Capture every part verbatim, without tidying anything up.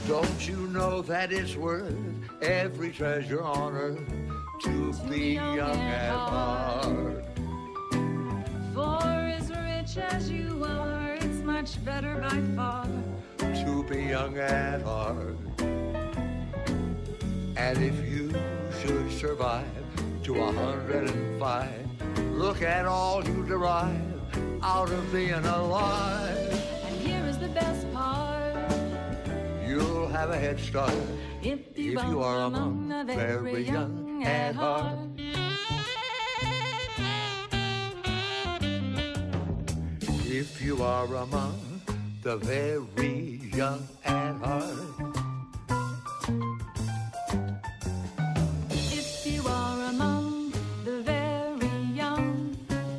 Don't you know that it's worth every treasure on earth to be young at heart? For as rich as you are, it's much better by far to be young at heart. And if you should survive to a hundred and five, look at all you derive out of being alive. And here is the best part. You'll have a head start if you, if you are among the very young at heart. If you are among the very young at heart. If you are among the very young.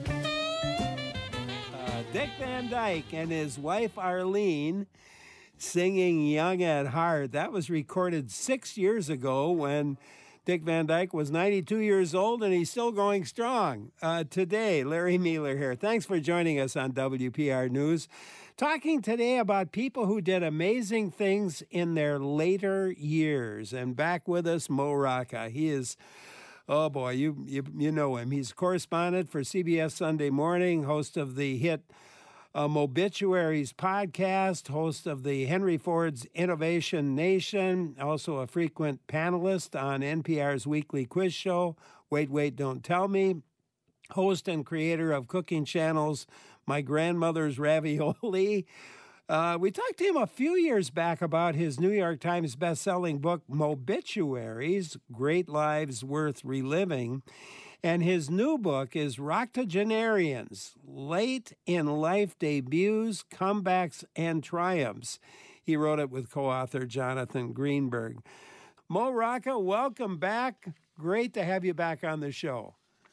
Uh, Dick Van Dyke and his wife Arlene singing Young at Heart. That was recorded six years ago when Dick Van Dyke was ninety-two years old, and he's still going strong. Uh, today, Larry Mueller here. Thanks for joining us on W P R News. Talking today about people who did amazing things in their later years. And back with us, Mo Rocca. He is, oh boy, you, you, you know him. He's correspondent for C B S Sunday Morning, host of the hit Uh, Mobituaries podcast, host of the Henry Ford's Innovation Nation, also a frequent panelist on N P R's weekly quiz show, Wait, Wait, Don't Tell Me, host and creator of cooking channels My Grandmother's Ravioli. Uh, we talked to him a few years back about his New York Times bestselling book, Mobituaries, Great Lives Worth Reliving. And his new book is Roctogenarians, Late in Life Debuts, Comebacks, and Triumphs. He wrote it with co-author Jonathan Greenberg. Mo Rocca, welcome back. Great to have you back on the show.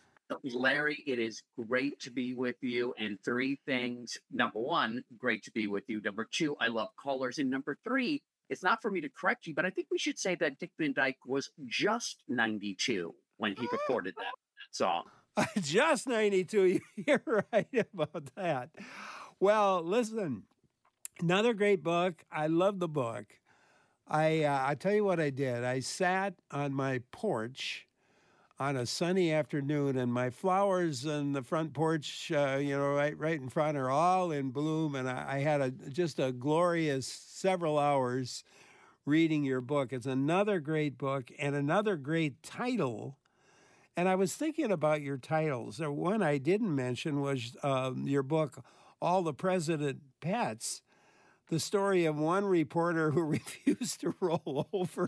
Larry, it is great to be with you. And three things. Number one, great to be with you. Number two, I love callers. And number three, it's not for me to correct you, but I think we should say that Dick Van Dyke was just ninety-two when he recorded that song. Just ninety-two. You're right about that. Well, listen, another great book. I love the book. I uh, I tell you what I did. I sat on my porch on a sunny afternoon, and my flowers on the front porch, uh, you know, right right in front are all in bloom, and I, I had a just a glorious several hours reading your book. It's another great book and another great title. And I was thinking about your titles. The one I didn't mention was um, your book, All the President Pets, the story of one reporter who refused to roll over,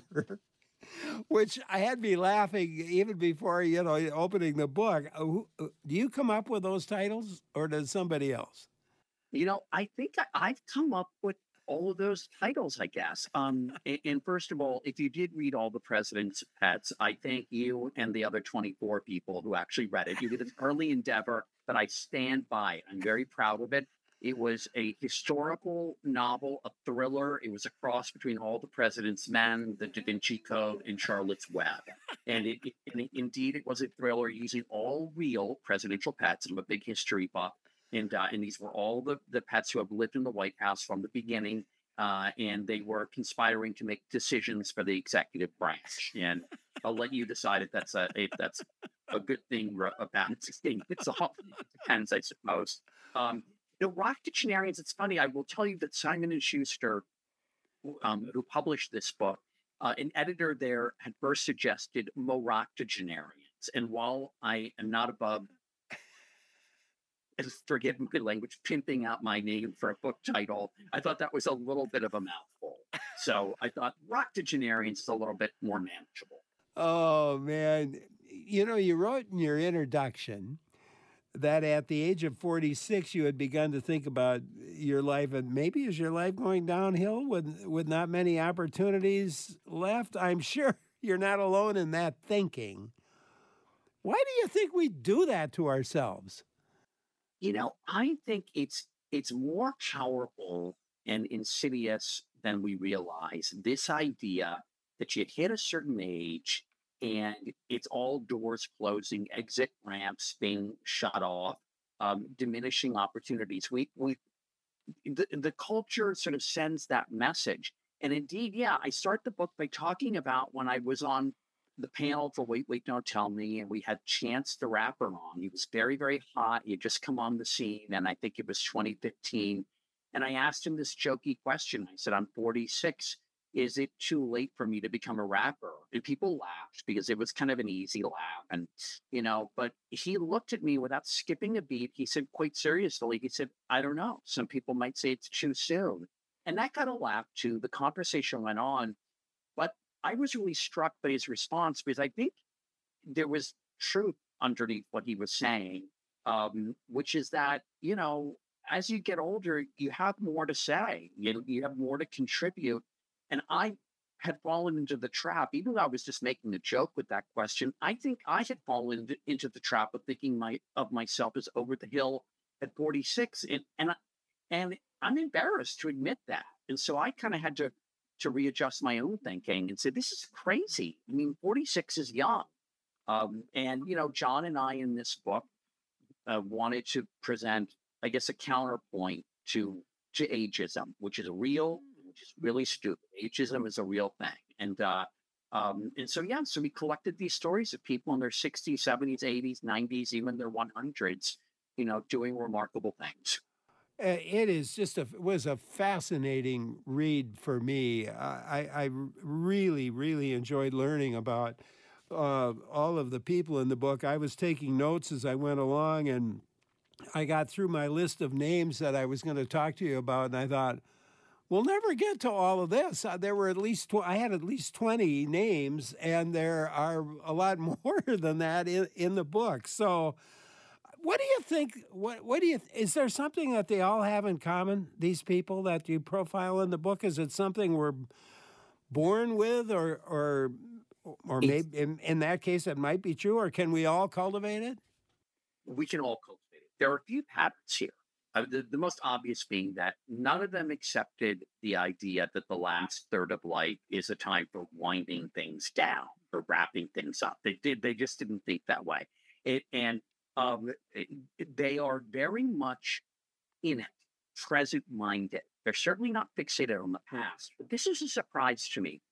which I had me laughing even before, you know, opening the book. Uh, who, uh, do you come up with those titles, or does somebody else? You know, I think I, I've come up with all of those titles, I guess. Um, and, and first of all, if you did read All the President's Pets, I thank you and the other twenty-four people who actually read it. You did an early endeavor that I stand by. I'm very proud of it. It was a historical novel, a thriller. It was a cross between All the President's Men, The Da Vinci Code, and Charlotte's Web. And, it, it, and it, indeed, it was a thriller using all real presidential pets. I'm a big history buff. And, uh, and these were all the, the pets who have lived in the White House from the beginning, uh, and they were conspiring to make decisions for the executive branch. And I'll let you decide if that's a if that's a good thing or a bad thing. It's a it depends, I suppose. Um, you know, Roctogenarians. It's funny. I will tell you that Simon and Schuster, um, who published this book, uh, an editor there had first suggested Moroctogenarians. And while I am not above, forgive me, good language, pimping out my name for a book title, I thought that was a little bit of a mouthful. So I thought Roctogenarians is a little bit more manageable. Oh, man. You know, you wrote in your introduction that at the age of forty-six, you had begun to think about your life, and maybe is your life going downhill with, with not many opportunities left? I'm sure you're not alone in that thinking. Why do you think we do that to ourselves? You know, I think it's it's more powerful and insidious than we realize. This idea that you hit a certain age and it's all doors closing, exit ramps being shut off, um, diminishing opportunities. We we the, the culture sort of sends that message, And indeed, yeah, I start the book by talking about when I was on the panel for Wait, Wait, Don't Tell Me, and we had Chance the Rapper on. He was very, very hot. He had just come on the scene, and I think it was twenty fifteen. And I asked him this jokey question. I said, I'm forty-six. Is it too late for me to become a rapper? And people laughed because it was kind of an easy laugh. And, you know, but he looked at me without skipping a beat. He said, quite seriously, he said, I don't know. Some people might say it's too soon. And that got a laugh too. The conversation went on. But I was really struck by his response because I think there was truth underneath what he was saying, um, which is that, you know, as you get older, you have more to say, you, you have more to contribute. And I had fallen into the trap, even though I was just making a joke with that question. I think I had fallen into, into the trap of thinking my of myself as over the hill at forty-six. And, and, I- and I'm embarrassed to admit that. And so I kind of had to, to readjust my own thinking and say, this is crazy. I mean, forty-six is young. Um, and, you know, John and I in this book uh, wanted to present, I guess, a counterpoint to to ageism, which is real, which is really stupid. Ageism is a real thing. And uh, um, and so, yeah, so we collected these stories of people in their sixties, seventies, eighties, nineties, even their hundreds, you know, doing remarkable things. Uh, It is just a was a fascinating read for me. I, I I really really enjoyed learning about uh, all of the people in the book. I was taking notes as I went along, and I got through my list of names that I was going to talk to you about, and I thought, we'll never get to all of this. Uh, there were at least tw- I had at least twenty names, and there are a lot more than that in, in the book. So, what do you think? What what do you? Is there something that they all have in common? These people that you profile in the book, is it something we're born with, or or or It's, maybe in, in that case it might be true, or can we all cultivate it? we can all cultivate it. There are a few patterns here. Uh, the, the most obvious being that none of them accepted the idea that the last third of life is a time for winding things down or wrapping things up. They did. They just didn't think that way. It, and um, it- they are very much in it, present minded. They're certainly not fixated on the past. But this is a surprise to me.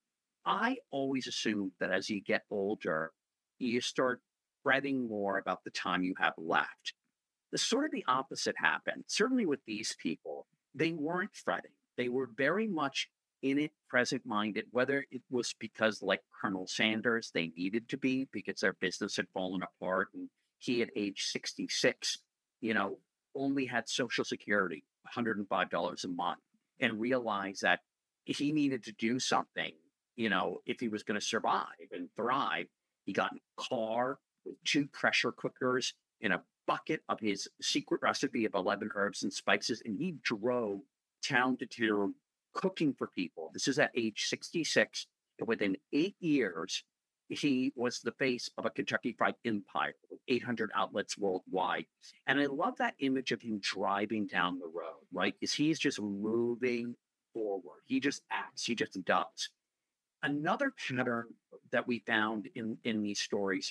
I always assumed that as you get older, you start fretting more about the time you have left. The sort of the opposite happened. Certainly with these people, they weren't fretting. They were very much in it, present minded, whether it was because, like Colonel Sanders, they needed to be because their business had fallen apart. And he, at age sixty-six, you know, only had Social Security, one hundred five dollars a month, and realized that he needed to do something, you know, if he was going to survive and thrive. He got in a car with two pressure cookers in a bucket of his secret recipe of eleven herbs and spices, and he drove town to town cooking for people. This is at age sixty-six. And within eight years, he was the face of a Kentucky Fried Empire with eight hundred outlets worldwide. And I love that image of him driving down the road, right? Because he's just moving forward. He just acts, he just does. Another pattern that we found in, in these stories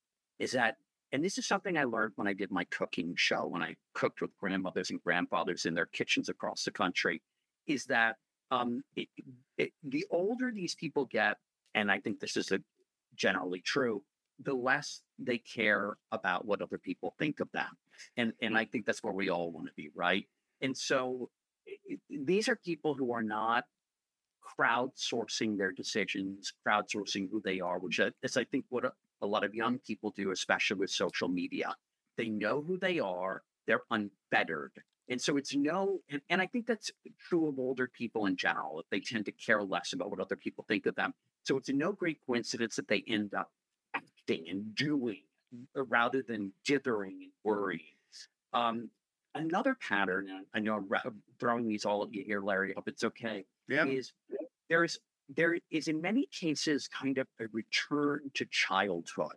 is that, and this is something I learned when I did my cooking show, when I cooked with grandmothers and grandfathers in their kitchens across the country, is that um, it, it, the older these people get, and I think this is a, generally true, the less they care about what other people think of them. And, and I think that's where we all want to be, right? And so it, these are people who are not crowdsourcing their decisions, crowdsourcing who they are, which is, I think, what a, a lot of young people do, especially with social media. They know who they are, they're unfettered. And so it's no, and, and I think that's true of older people in general, that they tend to care less about what other people think of them. So it's no great coincidence that they end up acting and doing rather than dithering and worrying. Um, another pattern, and I know I'm ra- throwing these all at you here, Larry, I hope it's okay, Yeah. is there's there is in many cases kind of a return to childhood.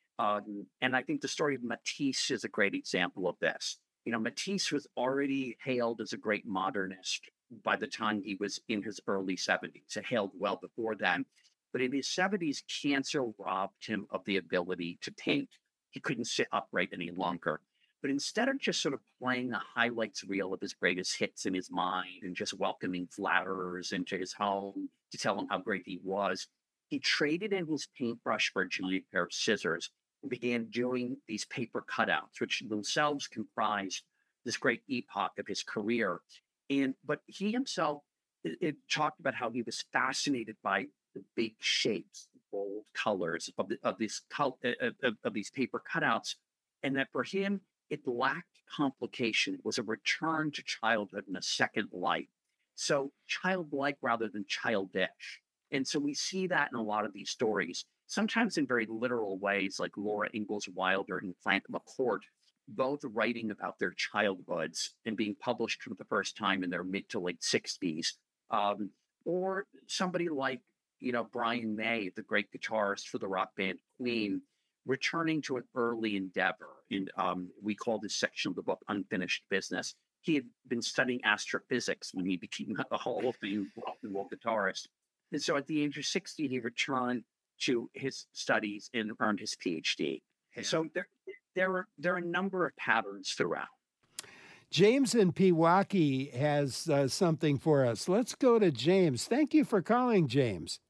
Um, and I think the story of Matisse is a great example of this. You know, Matisse was already hailed as a great modernist by the time he was in his early seventies, hailed well before then. But in his seventies, cancer robbed him of the ability to paint. He couldn't sit upright any longer. But instead of just sort of playing a highlights reel of his greatest hits in his mind and just welcoming flatterers into his home to tell him how great he was, he traded in his paintbrush for a giant pair of scissors and began doing these paper cutouts, which themselves comprised this great epoch of his career. And but he himself it, it talked about how he was fascinated by the big shapes, the bold colors of the, of these col- uh, of, of these paper cutouts, and that for him it lacked complication. It was a return to childhood and a second life. So childlike rather than childish. And so we see that in a lot of these stories, sometimes in very literal ways, like Laura Ingalls Wilder and Frank McCourt, both writing about their childhoods and being published for the first time in their mid to late sixties. Um, or somebody like, you know, Brian May, the great guitarist for the rock band Queen, returning to an early endeavor. And um, we call this section of the book Unfinished Business. He had been studying astrophysics when he became a Hall of Fame rock and roll guitarist. And so at the age of sixty, he returned to his studies and earned his PhD. Yeah. So there, there, are, there are a number of patterns throughout. James in Pewaukee has uh, something for us. Let's go to James. Thank you for calling, James.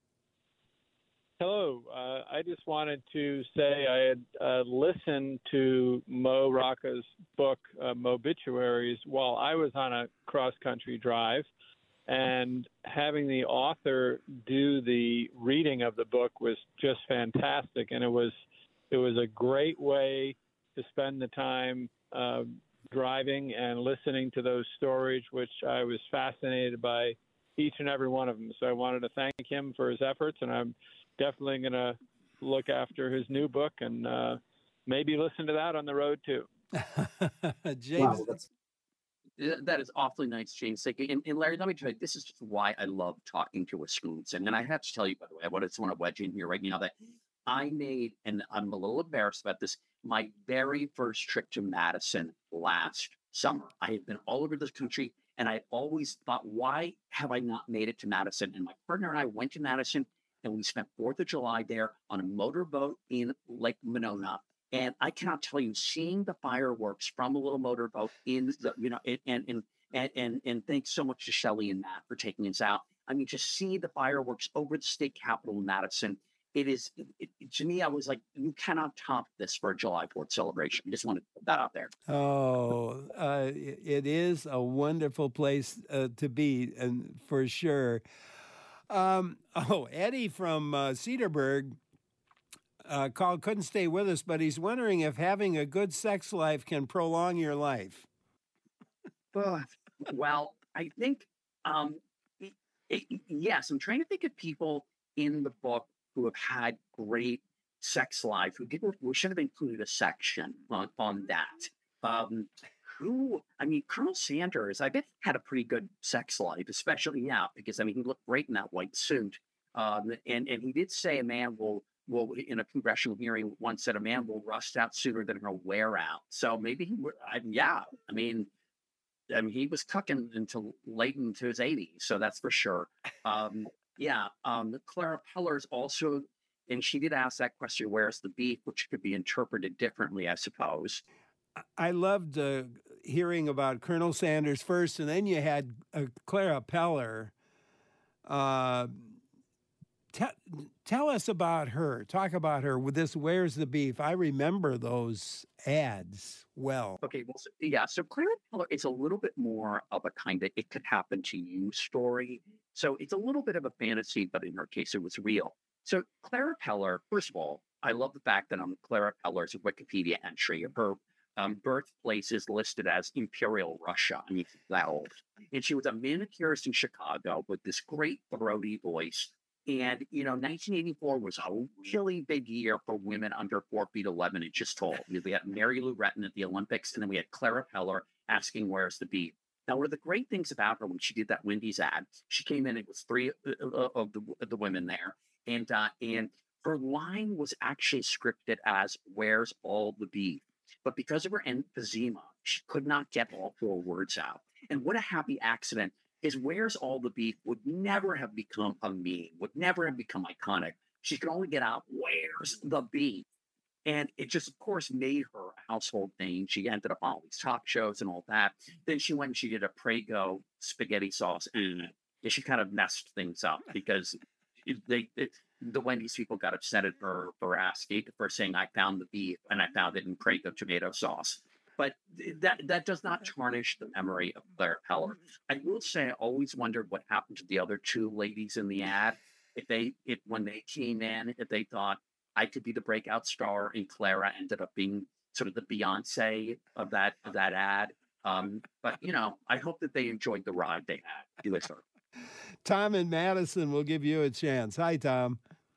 Hello. Uh, I just wanted to say I had uh, listened to Mo Rocca's book, uh, Mobituaries, while I was on a cross-country drive. And having the author do the reading of the book was just fantastic. And it was it was a great way to spend the time uh, driving and listening to those stories, which I was fascinated by each and every one of them. So I wanted to thank him for his efforts, and I'm definitely going to look after his new book and uh, maybe listen to that on the road too. James. Wow, that's, that is awfully nice, James. And, and Larry, let me tell you, this is just why I love talking to Wisconsin. And I have to tell you, by the way, I just want to wedge in here right now that I made, and I'm a little embarrassed about this, my very first trip to Madison last summer. I had been all over this country, and I always thought, why have I not made it to Madison? And my partner and I went to Madison, and we spent fourth of July there on a motorboat in Lake Monona. And I cannot tell you, seeing the fireworks from a little motorboat in the, you know, and, and, and, and, and thanks so much to Shelley and Matt for taking us out. I mean, just see the fireworks over the state capitol in Madison. It is, it, it, to me, I was like, you cannot top this for a July fourth celebration. I just wanted to put that out there. Oh, uh, it is a wonderful place uh, to be, and for sure. Um, oh, Eddie from uh, Cedarburg uh, called, couldn't stay with us, but he's wondering if having a good sex life can prolong your life. Well, I think, um, it, it, yes, I'm trying to think of people in the book who have had great sex life, who didn't, we should have included a section on, on that. Um, who, I mean, Colonel Sanders, I bet had a pretty good sex life, especially now, because, I mean, he looked great in that white suit. Um, and, and he did say a man will, will, in a congressional hearing, once said a man will rust out sooner than he'll wear out. So maybe he, I, yeah, I mean, I mean, he was cooking until late into his eighties, so that's for sure. Um, yeah, um, Clara Peller's also, and she did ask that question, where's the beef, which could be interpreted differently, I suppose. I loved uh, hearing about Colonel Sanders first, and then you had uh, Clara Peller. Uh, te- tell us about her. Talk about her with this Where's the Beef? I remember those ads well. Okay, well, so, yeah, so Clara Peller is a little bit more of a kind of it could happen to you story. So it's a little bit of a fantasy, but in her case, it was real. So Clara Peller, first of all, I love the fact that on Clara Peller's Wikipedia entry, her um, birthplace is listed as Imperial Russia. I mean, that old. And she was a manicurist in Chicago with this great throaty voice. And, you know, nineteen eighty-four was a really big year for women under four feet eleven inches tall. We had Mary Lou Retton at the Olympics, and then we had Clara Peller asking, where's the beef? Now, one of the great things about her when she did that Wendy's ad, she came in, it was three of the, of the women there, and uh, and her line was actually scripted as, where's all the beef? But because of her emphysema, she could not get all four words out. And what a happy accident is where's all the beef would never have become a meme, would never have become iconic. She could only get out, where's the beef? And it just, of course, made her a household name. She ended up on all these talk shows and all that. Then she went and she did a Prego spaghetti sauce, and she kind of messed things up because it, they it, the Wendy's people got upset at her for asking for saying I found the beef and I found it in Prego tomato sauce. But that that does not tarnish the memory of Claire Peller. I will say I always wondered what happened to the other two ladies in the ad. If they if when they came in, if they thought I could be the breakout star, and Clara ended up being sort of the Beyonce of that of that ad. Um, but you know, I hope that they enjoyed the ride they had with her. Tom and Madison will give you a chance. Hi, Tom.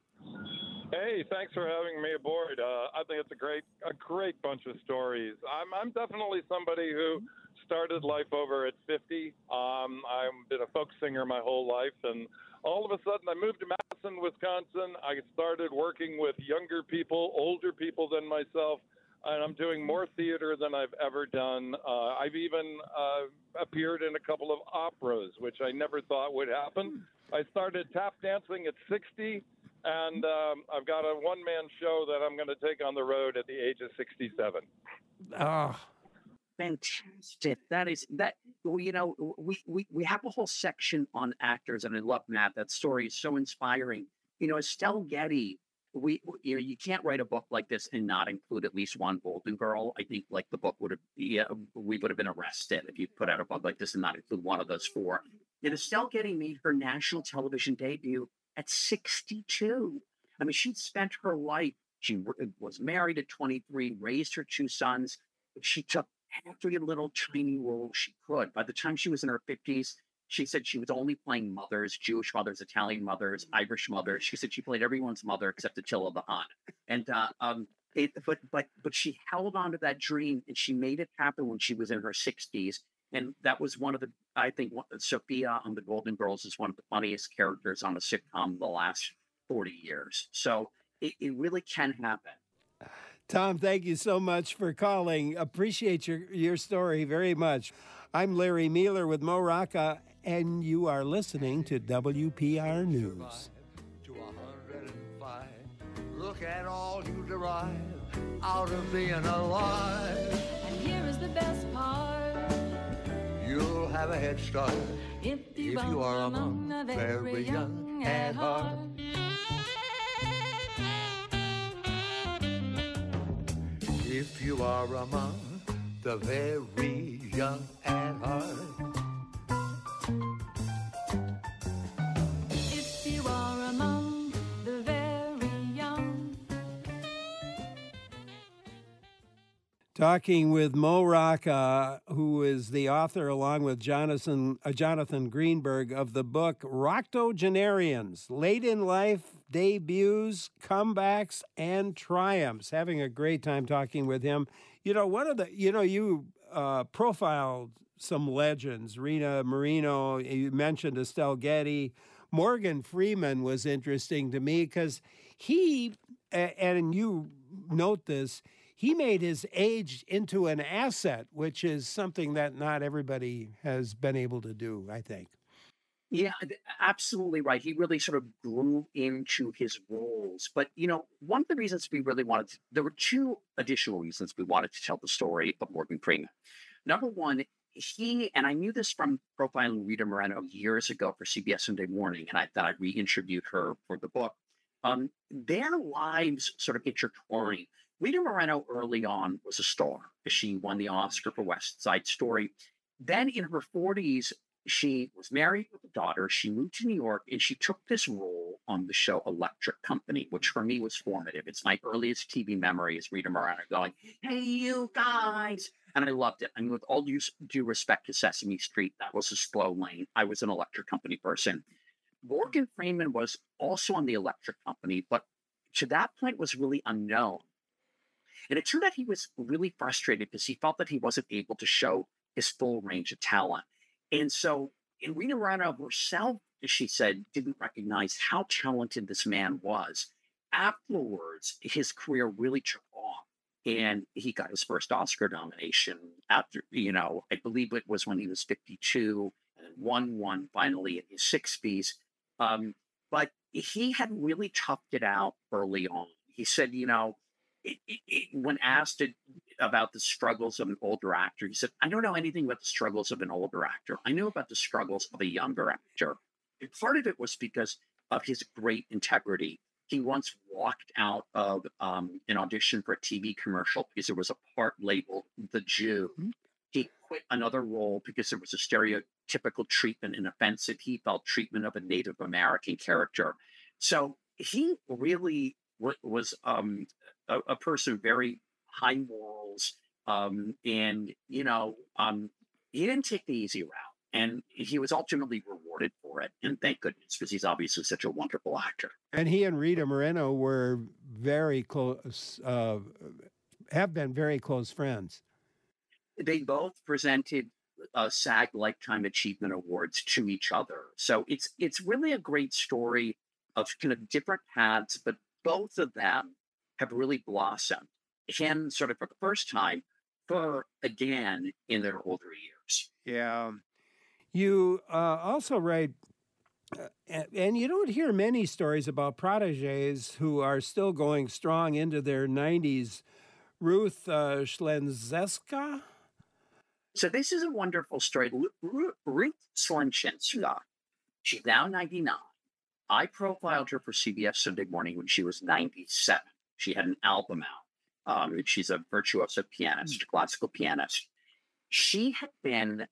Hey, thanks for having me aboard. Uh, I think it's a great, a great bunch of stories. I'm, I'm definitely somebody who started life over at fifty. Um, I've been a folk singer my whole life, and all of a sudden I moved to Madison, Wisconsin. I started working with younger people, older people than myself, and I'm doing more theater than I've ever done. Uh, I've even uh, appeared in a couple of operas, which I never thought would happen. I started tap dancing at sixty. And um, I've got a one-man show that I'm going to take on the road at the age of sixty-seven. Oh, fantastic! That is that. Well, you know, we we we have a whole section on actors, and I love Matt. That story is so inspiring. You know, Estelle Getty. We you know you can't write a book like this and not include at least one Golden Girl. I think like the book would have yeah we would have been arrested if you put out a book like this and not include one of those four. And Estelle Getty made her national television debut at sixty-two. I mean, she'd spent her life, she was married at twenty-three, raised her two sons. She took every little tiny role she could. By the time she was in her fifties, she said she was only playing mothers, Jewish mothers, Italian mothers, Irish mothers. She said she played everyone's mother except Attila the Hun. And, uh, um, it, but, but, but she held on to that dream, and she made it happen when she was in her sixties. And that was one of the, I think, Sophia on The Golden Girls is one of the funniest characters on a sitcom the last forty years. So it, it really can happen. Tom, thank you so much for calling. Appreciate your, your story very much. I'm Larry Mueller with Mo Rocca, and you are listening to W P R News. To one hundred five. Look at all you derive out of being alive. And here is the best part. You'll have a head start If you, if you are among the very young at heart. If you are among the very young at heart. If you are among the very young. Talking with Mo Rocca, who is the author, along with Jonathan, uh, Jonathan Greenberg, of the book Roctogenarians, Late in Life, Debuts, Comebacks, and Triumphs. Having a great time talking with him. You know, one of the, you know, you uh, profiled some legends, Rita Moreno, you mentioned Estelle Getty. Morgan Freeman was interesting to me because he, and you note this, he made his age into an asset, which is something that not everybody has been able to do, I think. Yeah, absolutely right. He really sort of grew into his roles. But, you know, one of the reasons we really wanted to, there were two additional reasons we wanted to tell the story of Morgan Freeman. Number one, he, and I knew this from profiling Rita Moreno years ago for C B S Sunday Morning, and I thought I'd re-interviewed her for the book. Um, their lives sort of intertwined. Rita Moreno early on was a star. She won the Oscar for West Side Story. Then in her forties, she was married with a daughter. She moved to New York, and she took this role on the show Electric Company, which for me was formative. It's my earliest T V memory is Rita Moreno going, "Hey, you guys." And I loved it. I mean, with all due, due respect to Sesame Street, that was a slow lane. I was an Electric Company person. Morgan Freeman was also on the Electric Company, but to that point was really unknown. And it turned out he was really frustrated because he felt that he wasn't able to show his full range of talent. And so, and Rita Moreno herself, she said, didn't recognize how talented this man was. Afterwards, his career really took off, and he got his first Oscar nomination after, you know, I believe it was when he was fifty-two, and won one finally in his sixties. Um, but he had really toughed it out early on. He said, you know, It, it, it, when asked, did, about the struggles of an older actor. He said, I don't know anything about the struggles of an older actor. I know about the struggles of a younger actor. And part of it was because of his great integrity. He once walked out of um, an audition for a T V commercial because there was a part labeled The Jew. He quit another role because there was a stereotypical treatment, an offensive, he felt, treatment of a Native American character. So he really w- was um, a, a person of very high morals. Um, and, you know, um, he didn't take the easy route. And he was ultimately rewarded for it. And thank goodness, because he's obviously such a wonderful actor. And he and Rita Moreno were very close, uh, have been very close friends. They both presented uh, SAG Lifetime Achievement Awards to each other. So it's it's really a great story of kind of different paths, but both of them have really blossomed. Him sort of for the first time, her again in their older years. Yeah. You uh, also write, uh, and, and you don't hear many stories about proteges who are still going strong into their nineties. Ruth uh, Schlenzeska? So this is a wonderful story. Lu- Ru- Ruth Schlenzeska, she's now ninety-nine. I profiled her for C B S Sunday Morning when she was ninety-seven. She had an album out. Um, she's a virtuoso pianist, classical pianist. She had been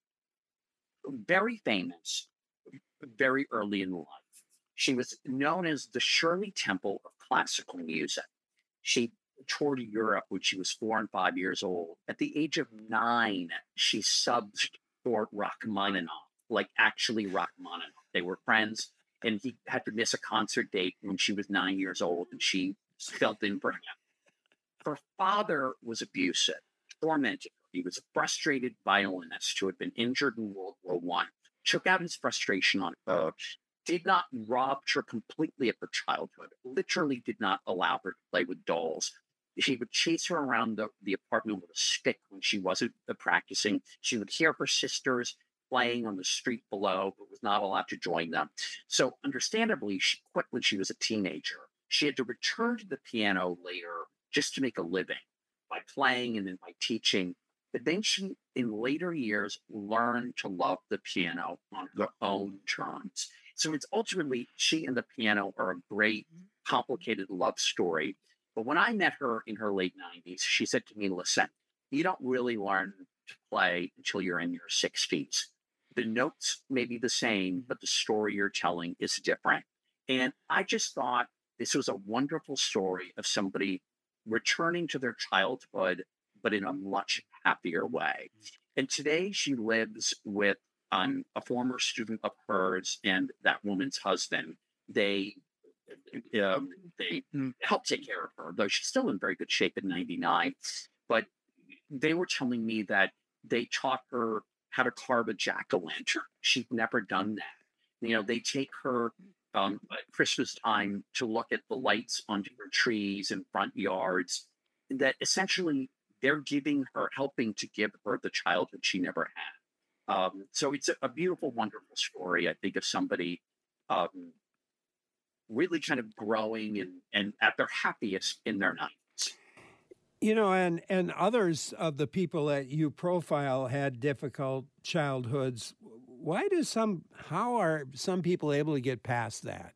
very famous very early in life. She was known as the Shirley Temple of classical music. She toured Europe when she was four and five years old. At the age of nine, she subbed for Rachmaninoff, like actually Rachmaninoff. They were friends, and he had to miss a concert date when she was nine years old, and she felt in for him. Her father was abusive, tormented her. He was a frustrated violinist who had been injured in World War One, took out his frustration on her, did not rob her completely of her childhood, literally did not allow her to play with dolls. He would chase her around the, the apartment with a stick when she wasn't uh, practicing. She would hear her sisters playing on the street below, but was not allowed to join them. So understandably, she quit when she was a teenager. She had to return to the piano later just to make a living by playing and then by teaching. But then she, in later years, learned to love the piano on her own terms. So it's ultimately, she and the piano are a great, complicated love story. But when I met her in her late nineties, she said to me, listen, you don't really learn to play until you're in your sixties. The notes may be the same, but the story you're telling is different. And I just thought this was a wonderful story of somebody returning to their childhood, but in a much happier way. And today she lives with um, a former student of hers and that woman's husband. They um, they help take care of her, though she's still in very good shape at ninety-nine. But they were telling me that they taught her how to carve a jack-o'-lantern. She'd never done that. You know, they take her um, at Christmas time to look at the lights on different trees and front yards. That essentially they're giving her, helping to give her the childhood she never had. Um, so it's a, a beautiful, wonderful story, I think, of somebody um, really kind of growing and, and at their happiest in their nineties. You know, and, and others of the people that you profile had difficult childhoods. Why do some, how are some people able to get past that?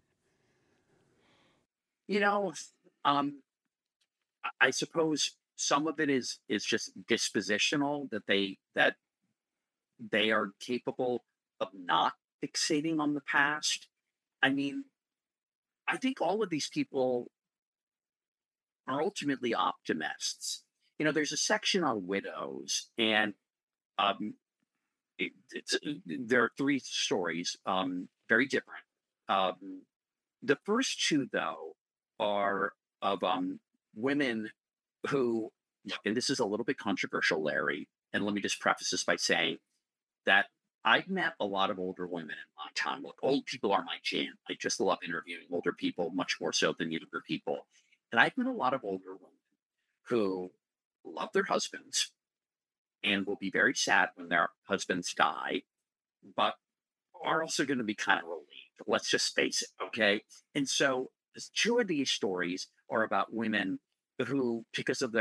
You know, um, I suppose some of it is is just dispositional, that they that they are capable of not fixating on the past. I mean, I think all of these people are ultimately optimists. You know, there's a section on widows, and um, it, it's, there are three stories, um, very different. Um, the first two, though, are of um, women who, and this is a little bit controversial, Larry, and let me just preface this by saying that I've met a lot of older women in my time. Look, old people are my jam. I just love interviewing older people, much more so than younger people. And I've met a lot of older women who love their husbands and will be very sad when their husbands die, but are also going to be kind of relieved. Let's just face it, okay? And so two of these stories are about women who, because of their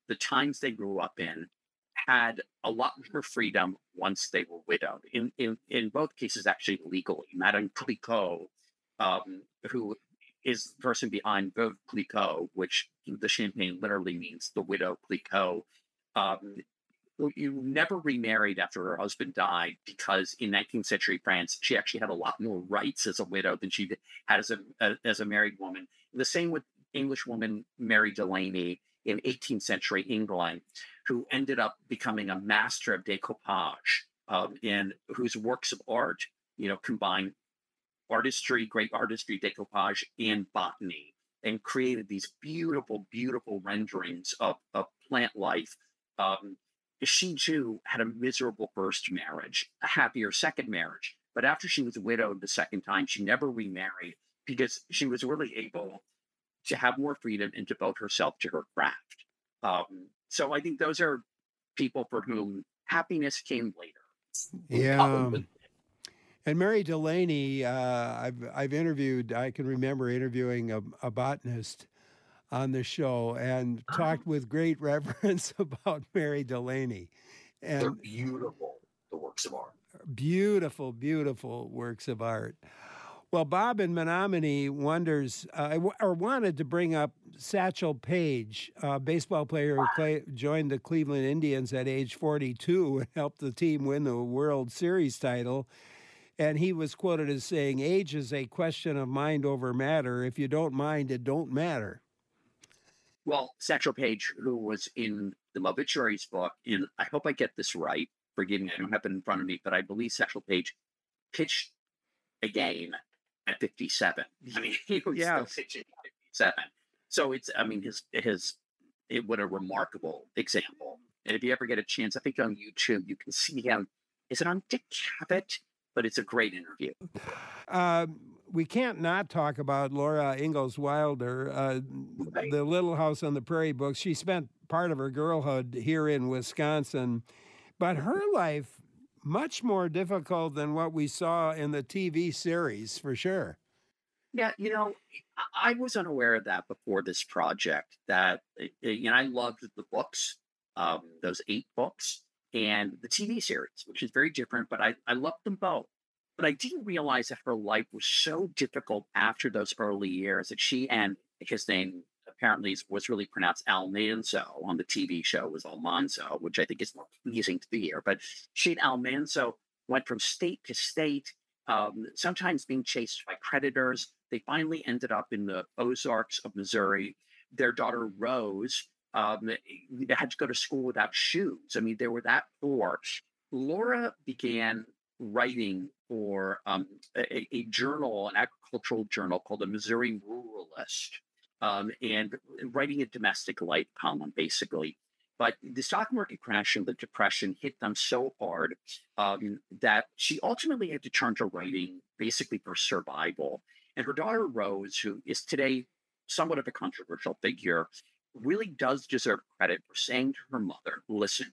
the times they grew up in, had a lot more freedom once they were widowed. In in, in both cases, actually legally. Madame Clicquot, um, who is the person behind Veuve Clicquot, which the champagne literally means the widow Clicquot. Um, you never remarried after her husband died because in nineteenth century France, she actually had a lot more rights as a widow than she had as a as a married woman. The same with English woman Mary Delaney in eighteenth century England, who ended up becoming a master of decoupage, um, and whose works of art, you know, combine artistry, great artistry, decoupage, and botany, and created these beautiful, beautiful renderings of, of plant life. Um, she too had a miserable first marriage, a happier second marriage. But after she was widowed the second time, she never remarried because she was really able to have more freedom and devote herself to her craft. Um, so I think those are people for whom happiness came later. Yeah. And Mary Delaney, uh, I've I've interviewed. I can remember interviewing a, a botanist on the show and oh. talked with great reverence about Mary Delaney. And they're beautiful, the works of art. Beautiful, beautiful works of art. Well, Bob in Menominee wonders, uh, or wanted to bring up Satchel Paige, a baseball player who play, joined the Cleveland Indians at age forty-two and helped the team win the World Series title. And he was quoted as saying, age is a question of mind over matter. If you don't mind, it don't matter. Well, Satchel Paige, who was in the Obituaries book, and I hope I get this right, forgive me, I don't have it in front of me, but I believe Satchel Paige pitched a game at fifty-seven. I mean, he was yes. still pitching at fifty-seven. So it's, I mean, his, his, it, what a remarkable example. And if you ever get a chance, I think on YouTube, you can see him. Is it on Dick Cavett? But it's a great interview. Uh, we can't not talk about Laura Ingalls Wilder, uh, right. The Little House on the Prairie books. She spent part of her girlhood here in Wisconsin, but her life much more difficult than what we saw in the T V series, for sure. Yeah, you know, I was unaware of that before this project. That you know, I loved the books, um, those eight books. And the T V series, which is very different, but I, I loved them both. But I didn't realize that her life was so difficult after those early years that she, and his name apparently was really pronounced Almanzo on the T V show, was Almanzo, which I think is more pleasing to the ear. But she and Almanzo went from state to state, um, sometimes being chased by predators. They finally ended up in the Ozarks of Missouri. Their daughter, Rose, Um, they had to go to school without shoes. I mean, they were that poor. Laura began writing for um, a, a journal, an agricultural journal called the Missouri Ruralist, um, and writing a domestic life column, basically. But the stock market crash and the depression hit them so hard um, that she ultimately had to turn to writing basically for survival. And her daughter, Rose, who is today somewhat of a controversial figure, really does deserve credit for saying to her mother, listen,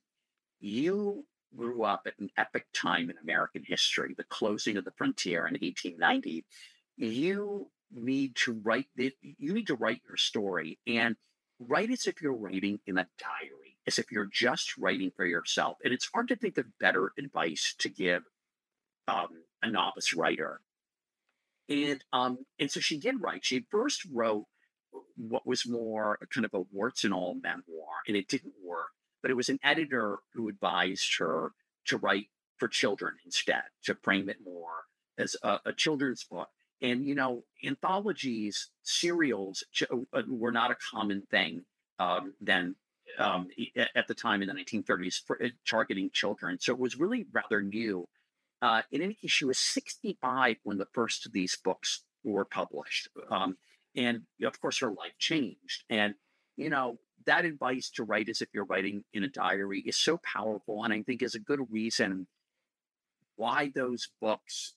you grew up at an epic time in American history, the closing of the frontier in eighteen ninety. You need to write it, you need to write your story and write as if you're writing in a diary, as if you're just writing for yourself. And it's hard to think of better advice to give um, a novice writer. And um, and so she did write. She first wrote what was more kind of a warts and all memoir, and it didn't work. But it was an editor who advised her to write for children instead, to frame it more as a, a children's book. And, you know, anthologies, serials were not a common thing um, then um, at the time in the nineteen thirties for targeting children. So it was really rather new. Uh, in any case, she was sixty-five when the first of these books were published. Um, And of course, her life changed. And, you know, that advice to write as if you're writing in a diary is so powerful. And I think is a good reason why those books,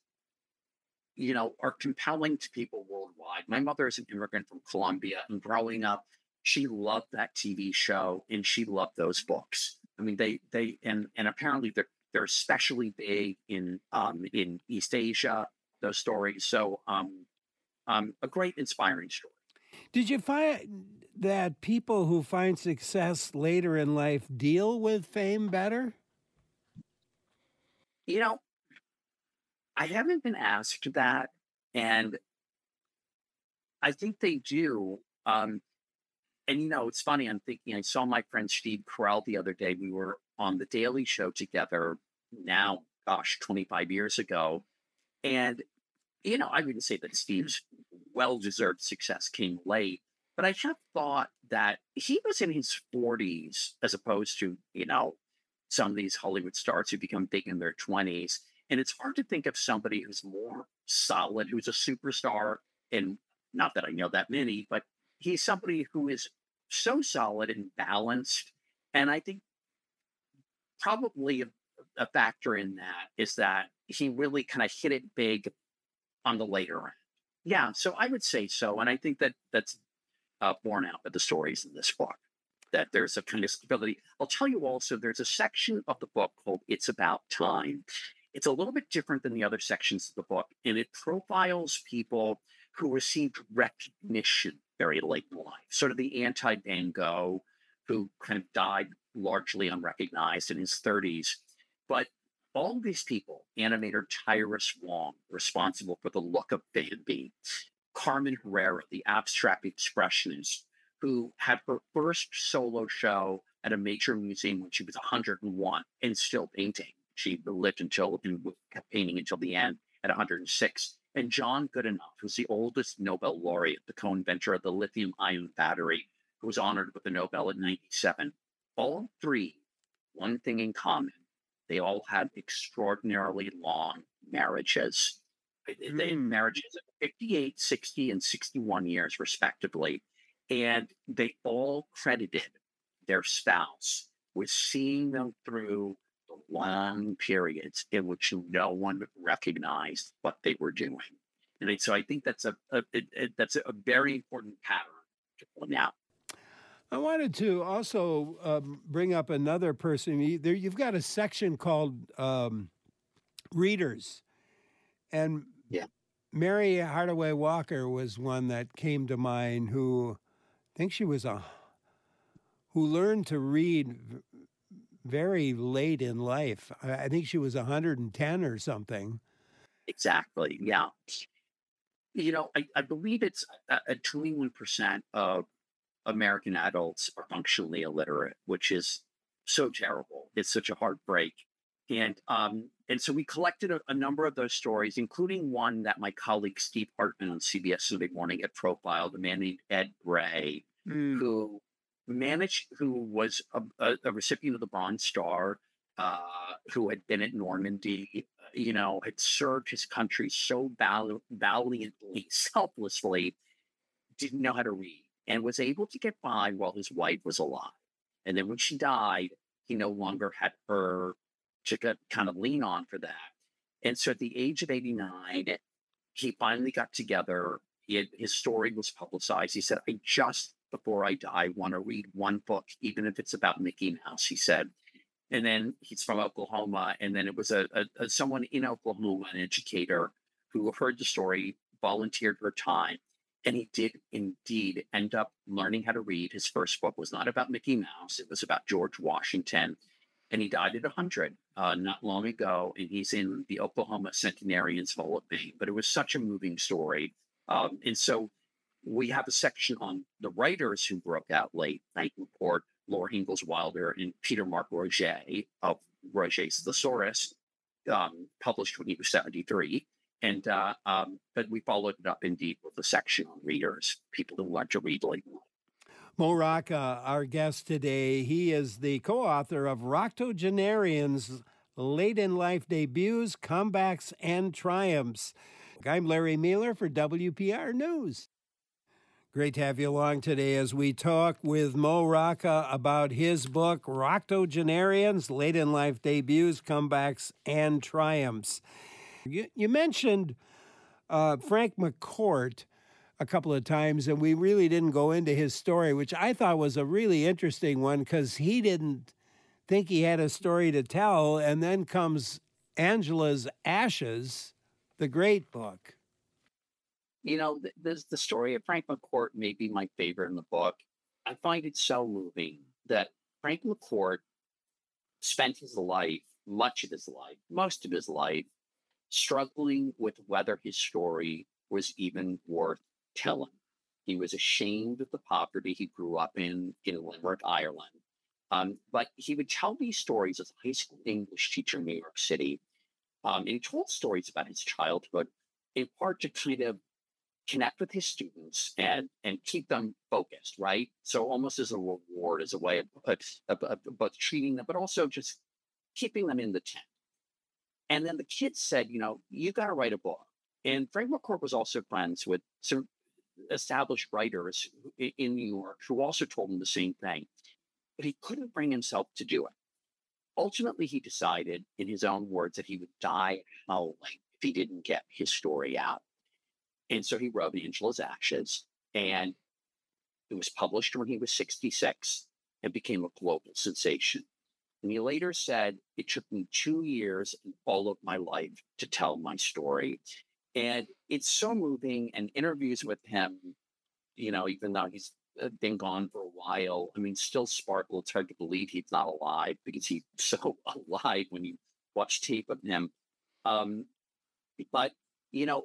you know, are compelling to people worldwide. My mother is an immigrant from Colombia, and growing up, she loved that T V show and she loved those books. I mean, they, they, and, and apparently they're, they're especially big in, um, in East Asia, those stories. So, um, Um, a great inspiring story. Did you find that people who find success later in life deal with fame better? You know, I haven't been asked that, and I think they do. Um, and you know, it's funny. I'm thinking. I saw my friend Steve Carell the other day. We were on the Daily Show together. Now, gosh, twenty-five years ago, and you know, I wouldn't say that Steve's well-deserved success came late, but I have thought that he was in his forties as opposed to, you know, some of these Hollywood stars who become big in their twenties. And it's hard to think of somebody who's more solid, who's a superstar. And not that I know that many, but he's somebody who is so solid and balanced. And I think probably a, a factor in that is that he really kind of hit it big on the later end. Yeah, so I would say so. And I think that that's uh, borne out by the stories in this book, that there's a kind of stability. I'll tell you also, there's a section of the book called It's About Time. It's a little bit different than the other sections of the book, and it profiles people who received recognition very late in life, sort of the anti-Van Gogh, who kind of died largely unrecognized in his thirties. But all of these people, animator Tyrus Wong, responsible for the look of Bambi, Carmen Herrera, the abstract expressionist, who had her first solo show at a major museum when she was one hundred and one and still painting. She lived until, and kept painting until the end at one hundred and six. And John Goodenough, who's the oldest Nobel laureate, the co-inventor of the lithium-ion battery, who was honored with the Nobel at ninety-seven. All three, one thing in common: they all had extraordinarily long marriages. Mm. They had marriages of fifty-eight, sixty, and sixty-one years, respectively. And they all credited their spouse with seeing them through the long periods in which no one recognized what they were doing. And so I think that's a, a it, it, that's a very important pattern to point out. I wanted to also um, bring up another person. You, there, you've got a section called um, Readers, and yeah. Mary Hardaway Walker was one that came to mind. Who I think she was a who learned to read v- very late in life. I, I think she was one hundred and ten or something. Exactly. Yeah. You know, I, I believe it's a twenty-one percent of American adults are functionally illiterate, which is so terrible. It's such a heartbreak. And um, and so we collected a, a number of those stories, including one that my colleague Steve Hartman on C B S Sunday Morning had profiled, a man named Ed Bray, mm. who managed, who was a, a, a recipient of the Bronze Star, uh, who had been at Normandy, you know, had served his country so val- valiantly, selflessly, didn't know how to read, and was able to get by while his wife was alive. And then when she died, he no longer had her to get, kind of lean on for that. And so at the age of eighty-nine, he finally got together. He had, his story was publicized. He said, I just, before I die, want to read one book, even if it's about Mickey Mouse, he said. And then he's from Oklahoma. And then it was a, a, a someone in Oklahoma, an educator, who heard the story, volunteered her time. And he did indeed end up learning how to read. His first book was not about Mickey Mouse. It was about George Washington. And he died at one hundred uh, not long ago. And he's in the Oklahoma Centenarians Hall of Fame. But it was such a moving story. Um, and so we have a section on the writers who broke out late. Night Report, Laura Ingalls Wilder, and Peter Mark Roget of Roget's Thesaurus, um, published when he was seventy-three. And uh, um, but we followed it up indeed with a section on readers, people who want to read late. Mo Rocca, our guest today, he is the co-author of Octogenarians, Late in Life Debuts, Comebacks, and Triumphs. I'm Larry Mueller for W P R News. Great to have you along today as we talk with Mo Rocca about his book, Octogenarians, Late in Life Debuts, Comebacks, and Triumphs. You, you mentioned uh, Frank McCourt a couple of times, and we really didn't go into his story, which I thought was a really interesting one because he didn't think he had a story to tell. And then comes Angela's Ashes, the great book. You know, the, the, the story of Frank McCourt may be my favorite in the book. I find it so moving that Frank McCourt spent his life, much of his life, most of his life, struggling with whether his story was even worth telling. He was ashamed of the poverty he grew up in in Limerick, Ireland. Um, but he would tell these stories as a high school English teacher in New York City. Um, and he told stories about his childhood, in part to kind of connect with his students and and keep them focused, right? So almost as a reward, as a way of, of, of, of both treating them, but also just keeping them in the tent. And then the kids said, you know, you got to write a book. And Frank McCourt was also friends with some established writers i- in New York who also told him the same thing. But he couldn't bring himself to do it. Ultimately, he decided, in his own words, that he would die howling if he didn't get his story out. And so he wrote Angela's Ashes, and it was published when he was sixty-six and became a global sensation. And he later said, it took me two years and all of my life to tell my story. And it's so moving. And interviews with him, you know, even though he's uh, been gone for a while, I mean, still sparkle. It's hard to believe he's not alive because he's so alive when you watch tape of him. Um, but, you know,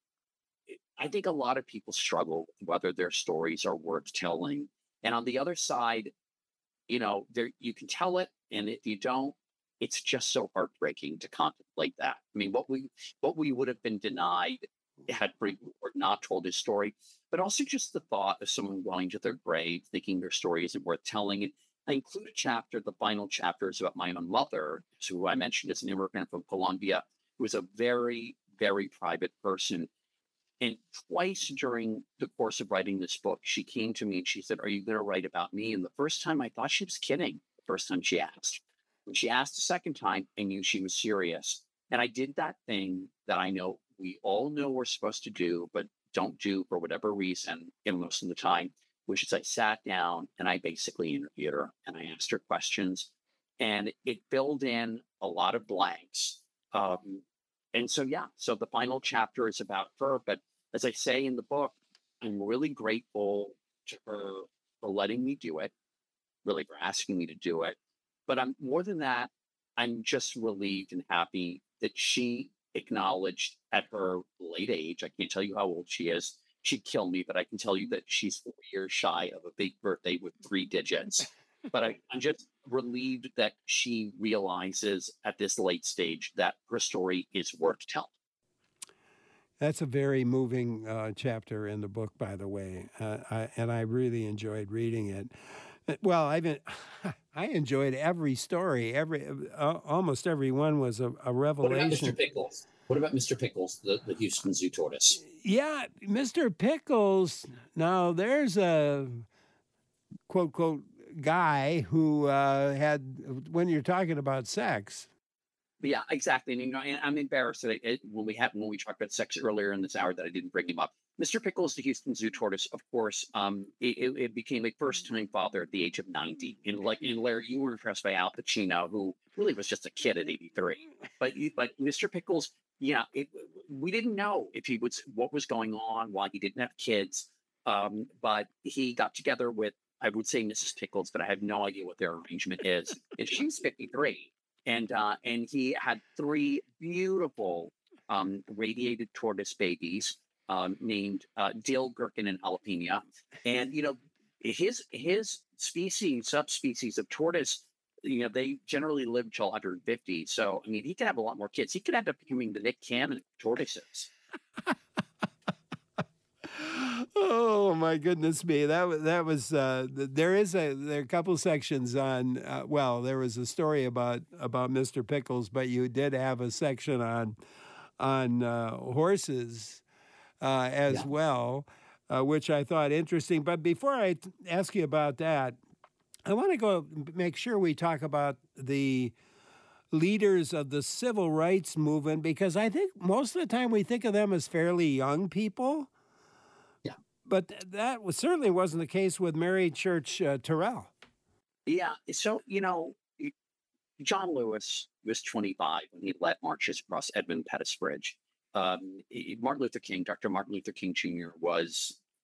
I think a lot of people struggle with whether their stories are worth telling. And on the other side, you know, there you can tell it, and if you don't, it's just so heartbreaking to contemplate that. I mean, what we what we would have been denied had Frank McCourt not told his story, but also just the thought of someone going to their grave thinking their story isn't worth telling. And I include a chapter, the final chapter is about my own mother, who I mentioned as an immigrant from Colombia, who was a very, very private person. And twice during the course of writing this book, she came to me and she said, are you going to write about me? And the first time I thought she was kidding, the first time she asked. When she asked the second time, I knew she was serious. And I did that thing that I know we all know we're supposed to do, but don't do for whatever reason, and most of the time, which is I sat down and I basically interviewed her and I asked her questions. And it filled in a lot of blanks. Um, and so, yeah, so the final chapter is about her. But as I say in the book, I'm really grateful to her for letting me do it, really for asking me to do it. But I'm more than that, I'm just relieved and happy that she acknowledged at her late age, I can't tell you how old she is. She'd kill me, but I can tell you that she's four years shy of a big birthday with three digits. But I, I'm just relieved that she realizes at this late stage that her story is worth telling. That's a very moving uh, chapter in the book, by the way, uh, I, and I really enjoyed reading it. Well, I've been, I enjoyed every story. Every uh, almost every one was a, a revelation. What about Mister Pickles? What about Mister Pickles, the, the Houston Zoo tortoise? Yeah, Mister Pickles. Now there's a quote quote guy who uh, had, when you're talking about sex. Yeah, exactly. And, you know, and I'm embarrassed that it, when we had when we talked about sex earlier in this hour that I didn't bring him up. Mister Pickles, the Houston Zoo tortoise, of course, um, it, it became a first-time father at the age of ninety. And like, and Larry, you were impressed by Al Pacino, who really was just a kid at eighty-three. But but Mister Pickles, yeah, it, we didn't know if he was what was going on, why he didn't have kids. Um, but he got together with, I would say, Missus Pickles, but I have no idea what their arrangement is. And she's fifty-three. And uh, and he had three beautiful um, radiated tortoise babies um, named uh, Dill, Gherkin, and Jalapeno. And you know, his his species, subspecies of tortoise, you know, they generally live till one hundred fifty. So I mean, he could have a lot more kids. He could end up becoming the Nick Cannon of tortoises. Oh my goodness me! That was that was. Uh, there is a there are a couple sections on. Uh, well, there was a story about about Mister Pickles, but you did have a section on on uh, horses uh, as Yeah. well, uh, which I thought interesting. But before I t- ask you about that, I want to go make sure we talk about the leaders of the civil rights movement, because I think most of the time we think of them as fairly young people. But that was, certainly wasn't the case with Mary Church uh, Terrell. Yeah. So, you know, John Lewis was twenty-five when he led marches across Edmund Pettus Bridge. Um, he- Martin Luther King, Doctor Martin Luther King Junior was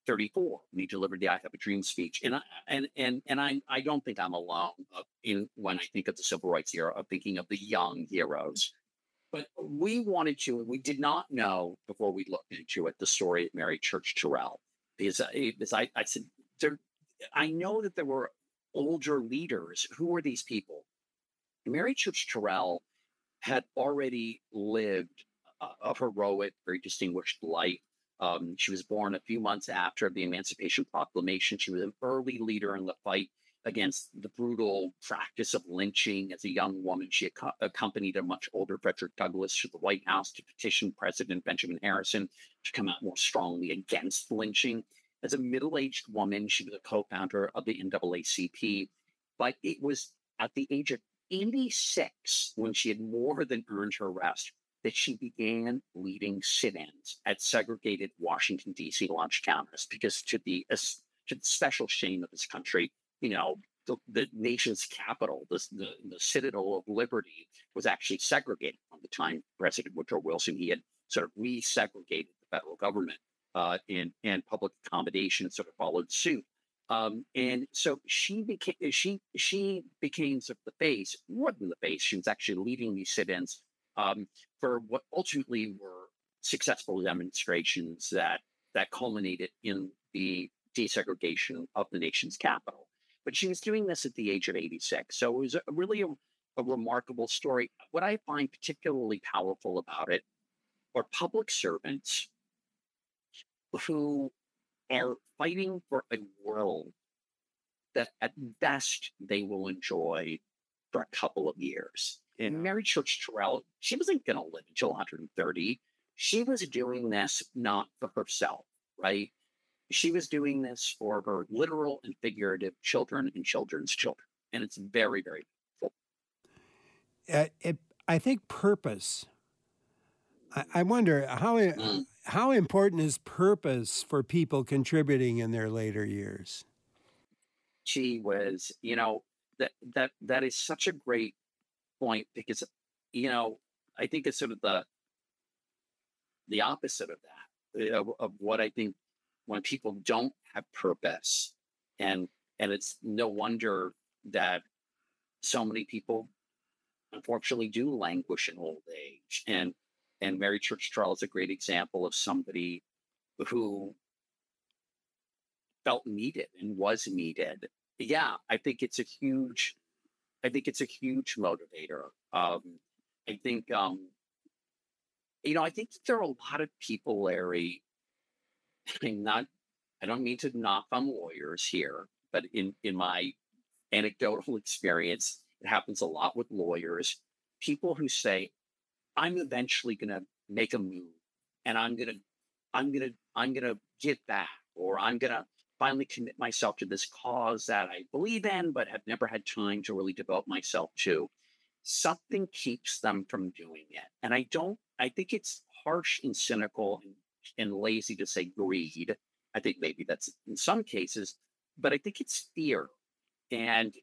thirty-four when he delivered the "I Have a Dream" speech. And I, and and and I I don't think I'm alone uh, in when I think of the civil rights era of thinking of the young heroes. But we wanted to, and we did not know before we looked into it, the story of Mary Church Terrell. Because, uh, because I, I said, there, I know that there were older leaders. Who were these people? Mary Church Terrell had already lived a, a heroic, very distinguished life. Um, she was born a few months after the Emancipation Proclamation. She was an early leader in the fight against the brutal practice of lynching. As a young woman, she ac- accompanied a much older Frederick Douglass to the White House to petition President Benjamin Harrison to come out more strongly against lynching. As a middle-aged woman, she was a co-founder of the N double A C P, but it was at the age of eighty-six, when she had more than earned her rest, that she began leading sit-ins at segregated Washington, D C lunch counters, because to the, uh, to the special shame of this country, you know, the, the nation's capital, the, the, the Citadel of Liberty, was actually segregated from the time President Woodrow Wilson, he had sort of resegregated the federal government uh, and, and public accommodation sort of followed suit. Um, and so she became she she became sort of the face, more than the face. She was actually leading these sit-ins um, for what ultimately were successful demonstrations that that culminated in the desegregation of the nation's capital. But she was doing this at the age of eighty-six, so it was a, really a, a remarkable story. What I find particularly powerful about it are public servants who are fighting for a world that at best they will enjoy for a couple of years. And Mary Church Terrell, she wasn't going to live until one hundred thirty. She was doing this not for herself, right? She was doing this for her literal and figurative children and children's children. And it's very, very beautiful. Uh, it, I think purpose. I, I wonder how mm. how important is purpose for people contributing in their later years? She was, you know, that that that is such a great point, because, you know, I think it's sort of the the opposite of that, of, of what I think when people don't have purpose, and and it's no wonder that so many people unfortunately do languish in old age. And and Mary Church Terrell is a great example of somebody who felt needed and was needed. Yeah, I think it's a huge, I think it's a huge motivator. Um, I think, um, you know, I think that there are a lot of people, Larry. I'm not, I don't mean to knock on lawyers here, but in in my anecdotal experience, it happens a lot with lawyers. People who say, I'm eventually going to make a move, and I'm going to, I'm going to, I'm going to give back, or I'm going to finally commit myself to this cause that I believe in, but have never had time to really devote myself to. Something keeps them from doing it. And I don't, I think it's harsh and cynical and, and lazy to say greed. I think maybe that's in some cases, but I think it's fear. And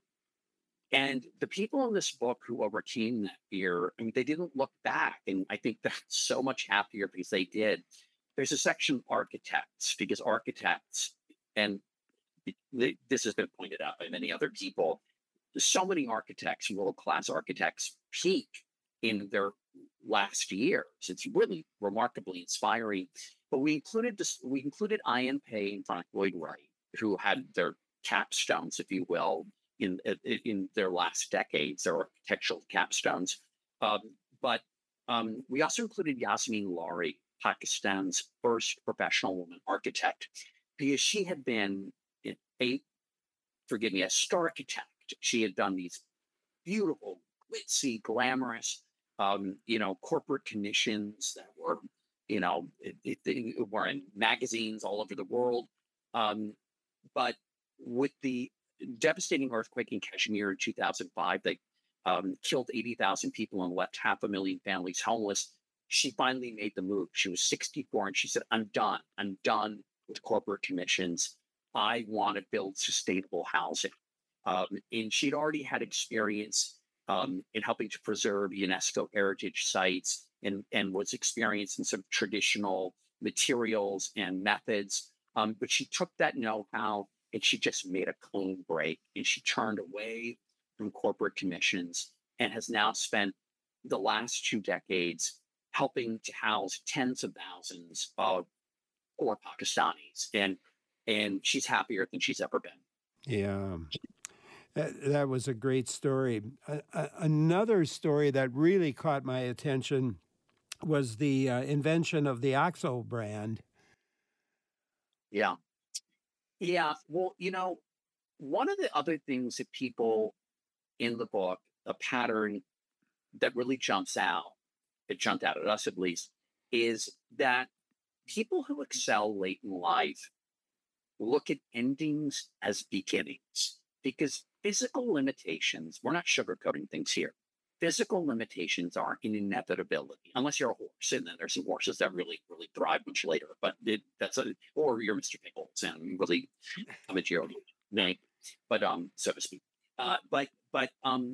And the people in this book who overcame that fear, I mean, they didn't look back. And I think they're so much happier because they did. There's a section on architects, because architects, and th- this has been pointed out by many other people, so many architects, world-class architects, peak in their last years. It's really remarkably inspiring. But we included this, we included Ian Pei and Frank Lloyd Wright, who had their capstones, if you will, in in their last decades, their architectural capstones. Um, but um, we also included Yasmin Lawry, Pakistan's first professional woman architect, because she had been a, forgive me, a star architect. She had done these beautiful, glitzy, glamorous, um, you know, corporate commissions that were, you know, it, it, it were in magazines all over the world. Um, but with the devastating earthquake in Kashmir in two thousand five that um, killed eighty thousand people and left half a million families homeless, she finally made the move. She was sixty-four, and she said, I'm done. I'm done with corporate commissions. I want to build sustainable housing. Um, and she'd already had experience um, in helping to preserve UNESCO heritage sites, and, and was experienced in some traditional materials and methods. Um, but she took that know-how and she just made a clean break, and she turned away from corporate commissions and has now spent the last two decades helping to house tens of thousands of poor Pakistanis. And and she's happier than she's ever been. Yeah. That, that was a great story. Uh, uh, another story that really caught my attention was the uh, invention of the OXO brand. Yeah. Yeah. Well, you know, one of the other things that people in the book, a pattern that really jumps out, it jumped out at us at least, is that people who excel late in life look at endings as beginnings, because physical limitations, we're not sugarcoating things here. Physical limitations are an inevitability, unless you're a horse, and then there's some horses that really, really thrive much later. But it, that's a, or you're Mister Pickles and really come into your own name, but um, so to speak. Uh, but but um,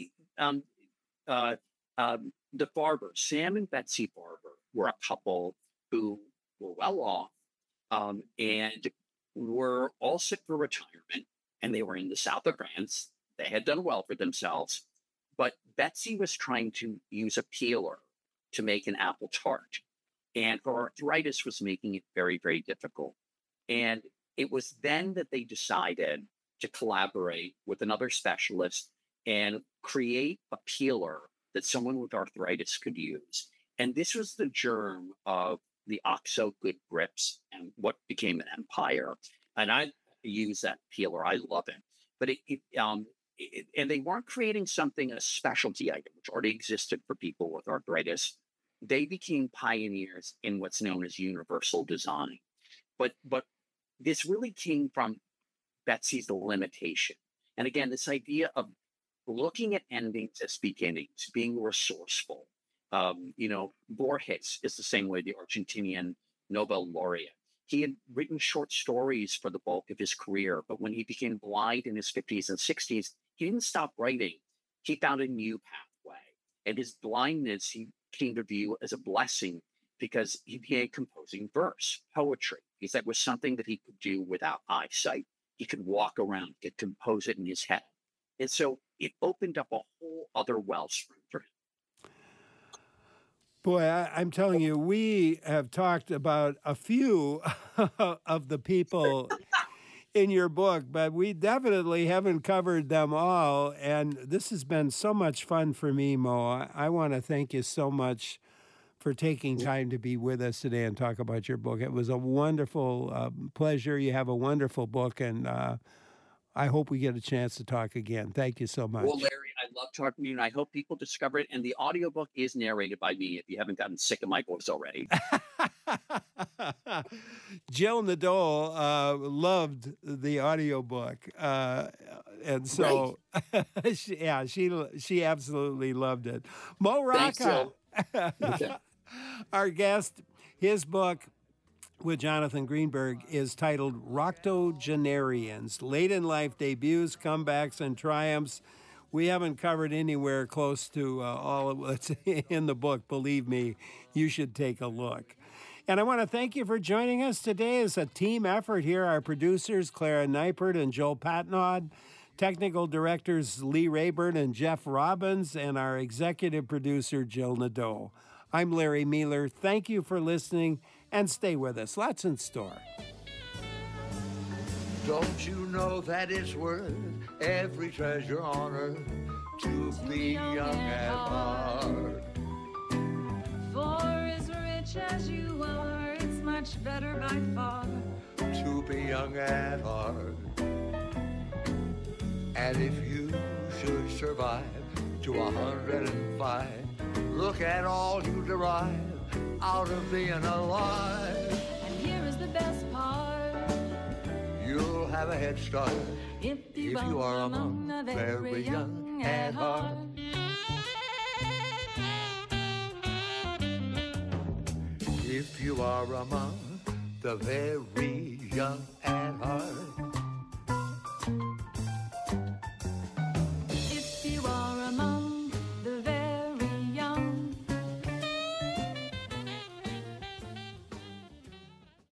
um, uh, um, the Barbers, Sam and Betsy Barber, were a couple who were well off um, and were all set for retirement, and they were in the south of France. They had done well for themselves. But Betsy was trying to use a peeler to make an apple tart, and her arthritis was making it very, very difficult. And it was then that they decided to collaborate with another specialist and create a peeler that someone with arthritis could use. And this was the germ of the OXO Good Grips and what became an empire. And I use that peeler. I love it. But it, it um, It, and they weren't creating something, a specialty item, which already existed for people with arthritis. They became pioneers in what's known as universal design. But but this really came from Betsy's limitation. And again, this idea of looking at endings as beginnings, being resourceful. Um, you know, Borges is the same way, the Argentinian Nobel laureate. He had written short stories for the bulk of his career, but when he became blind in his fifties and sixties, he didn't stop writing. He found a new pathway. And his blindness, he came to view as a blessing because he began composing verse, poetry. He said it was something that he could do without eyesight. He could walk around, could compose it in his head. And so it opened up a whole other wellspring for him. Boy, I, I'm telling you, we have talked about a few of the people in your book, but we definitely haven't covered them all. And this has been so much fun for me, Mo. I, I want to thank you so much for taking time to be with us today and talk about your book. It was a wonderful uh, pleasure. You have a wonderful book, and uh, I hope we get a chance to talk again. Thank you so much. Well, Larry, I love talking to you, and I hope people discover it. And the audiobook is narrated by me if you haven't gotten sick of my voice already. Jill Nadeau uh, loved the audiobook. Uh, and so, right. she, yeah, she she absolutely loved it. Mo Rocca, okay. Our guest, his book with Jonathan Greenberg is titled Roctogenarians, Late in Life Debuts, Comebacks, and Triumphs. We haven't covered anywhere close to uh, all of what's in the book. Believe me, you should take a look. And I want to thank you for joining us today. It's a team effort here. Our producers, Clara Neipert and Joel Patnaud, technical directors, Lee Rayburn and Jeff Robbins, and our executive producer, Jill Nadeau. I'm Larry Mealer. Thank you for listening, and stay with us. Lots in store. Don't you know that it's worth every treasure on earth to be young at heart? For as rich as you are, it's much better by far to be young at heart. And if you should survive to a hundred and five, look at all you derive out of being alive. And here is the best part. You'll have a head start If you, if you are among the very young at heart. If you are among the very young at heart.